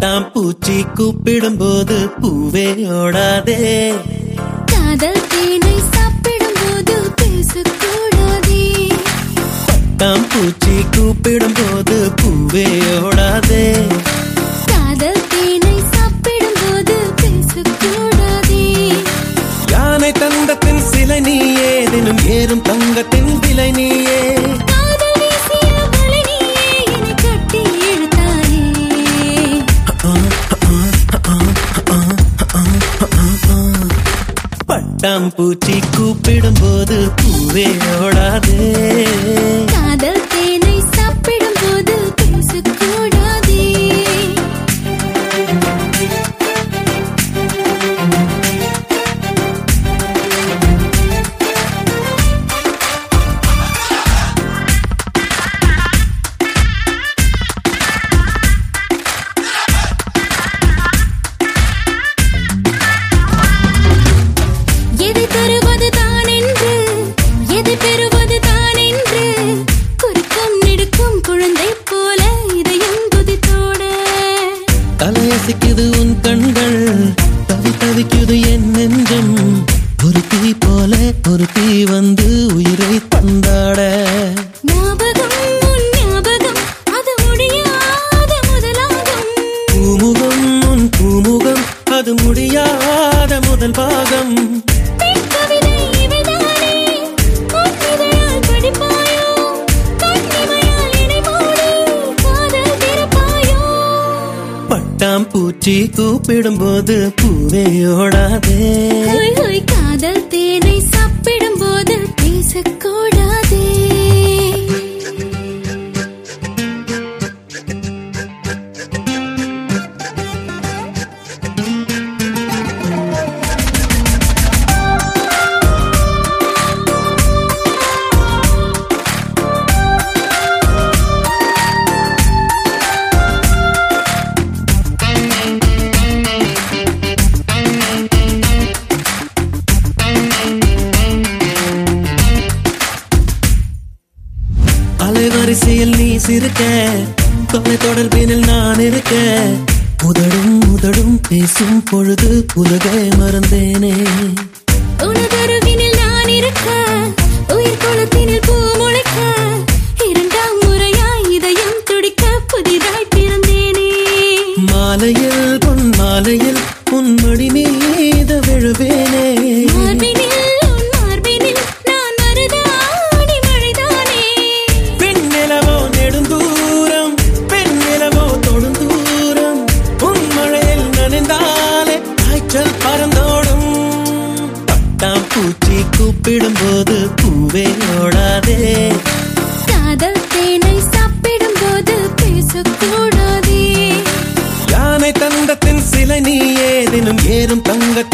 பட்டாம் பூச்சி கூப்பிடும் போது பூவே ஓடாதே. காதல் தேனை சாப்பிடும் போது பேசக்கூடாதே. பட்டாம் பூச்சி கூப்பிடும் போது பூவே ஓடாதே. காதல் தேனை சாப்பிடும் போது பேசக்கூடாதே. யானை தங்கத்தின் சிலை நீயே, தினம் ஏறும் தங்கத்தின் விலை நீயே. பட்டாம் பூச்சி கூப்பிடும் போது பூவே ஓடாதே. காதல் தேனை சாப்பிடும் போது பேசக்கூடாதே. தலையசிக்குது உன் கண்கள், தவிக்குது என் நெஞ்சம். ஒரு தீ போல ஒரு தீ வந்து உயிரை தந்தாட. ஞாபகம் உன் ஞாபகம், அது முடியாத முதலாகும். பூமுகம் உன் பூமுகம், அது முடியாத முதல் பாகம். பட்டாம் பூச்சி கூப்பிடும் போது பூவே ஓடாதே. காதல் தேனை சாப்பிடும் போது பேசக்கூடாதே. அலைவரிசையில் நீ சிரிக்க, தொலை தொடர்பினில் நான் இருக்க. உதடும் உதடும் பேசும் பொழுது உலகை மறந்தேனே. உனதருவினில் நான் இருக்க, உயிர் குளத்தினில் பூ முளைக்க. இரண்டாம் முறையாய் இதயம் துடிக்க புதிதாய் பிறந்தேனே. மாலையில் பொன் மாலையில் உன் மடி மீது விழுவேனே. பட்டாம் பூச்சி கூப்பிடும் போது பூவே ஓடாதே. காதல் தேனை சாப்பிடும் போது பேசக்கூடாதே. யானை தங்கத்தின் சிலை நீயே, தினம் ஏறும் தங்கத்தின்